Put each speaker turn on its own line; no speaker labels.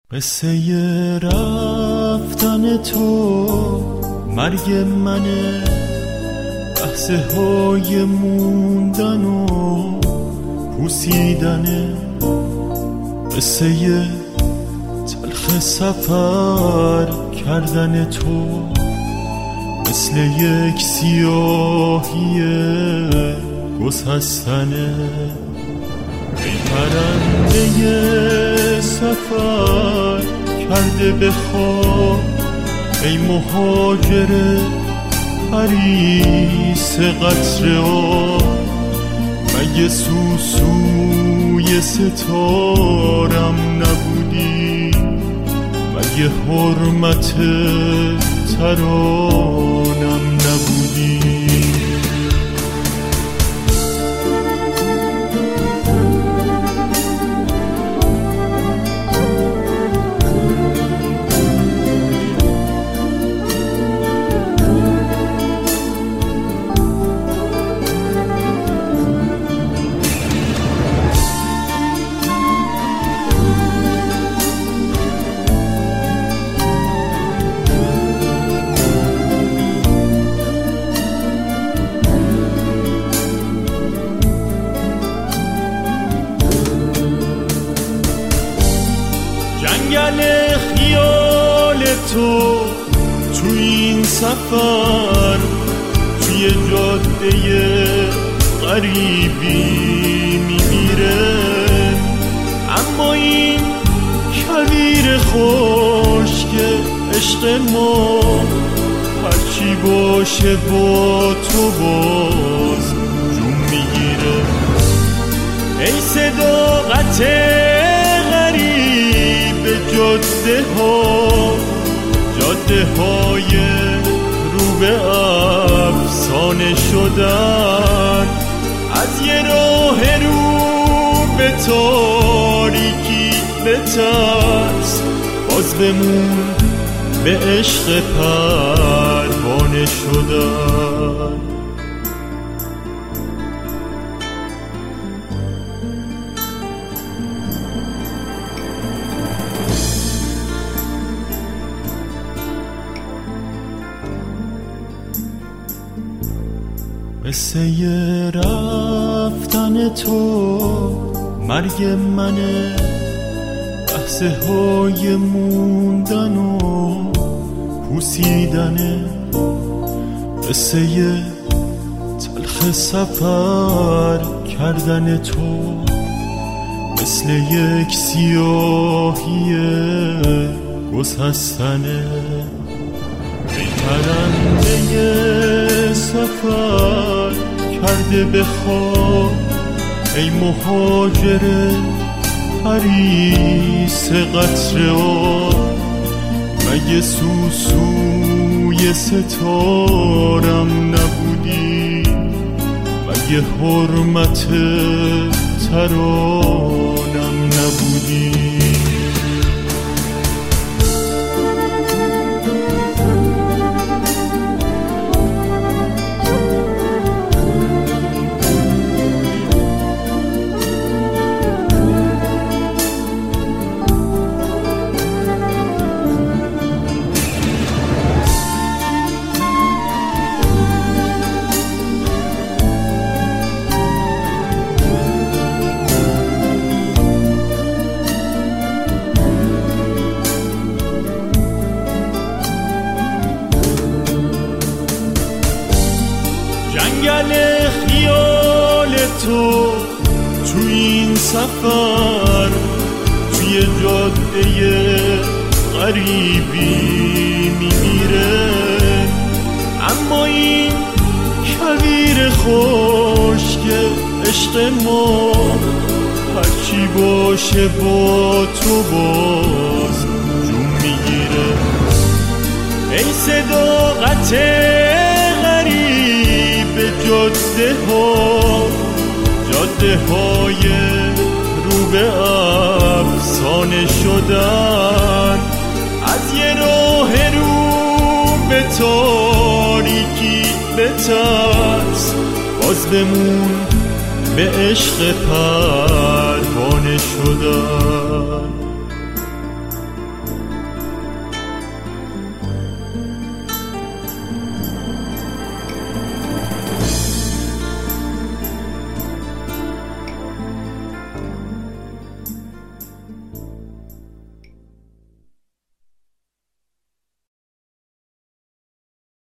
قصه رفتن تو مرگ منه، لحظه های موندن و پوسیدنه، قصه تلخ سفر کردن تو مثل یک سیاهی گسستنه. ای پرنده سفر کرده به خواب، ای مهاجر حریص قطره آب، مگه سوسوی ستارم نبودی؟ مگه حرمت ترانم نبودی؟ جنگل خیال تو این سفر، توی جاده غریبی میمیره، اما این کویر خشک عشق ما هرچی باشه با تو باز جون میگیره. ای صداقت جاده های رو به افسانه شدن، از یه راه رو به تاریکی بترس، باز بمون به عشق پروانه شدن. قصه رفتن تو مرگ منه، لحظه های موندن و پوسیدنه، قصه تلخ سفر کردن تو مثل یک سیاهی گسستنه. ای پرنده سفر کرده به خواب، ای مهاجر حریص قطره آب، مگه سوسوی ستارم نبودی؟ مگه حرمت ترانم نبودی؟ جنگل خیال تو این سفر، توی جاده غریبی میمیره، اما این کویر خشک عشق ما هرچی باشه با تو باز جون میگیره. ای صداقت جاده های رو به افسانه شدن، از یه راه رو به تاریکی بترس، باز بمون به عشق پروانه شدن.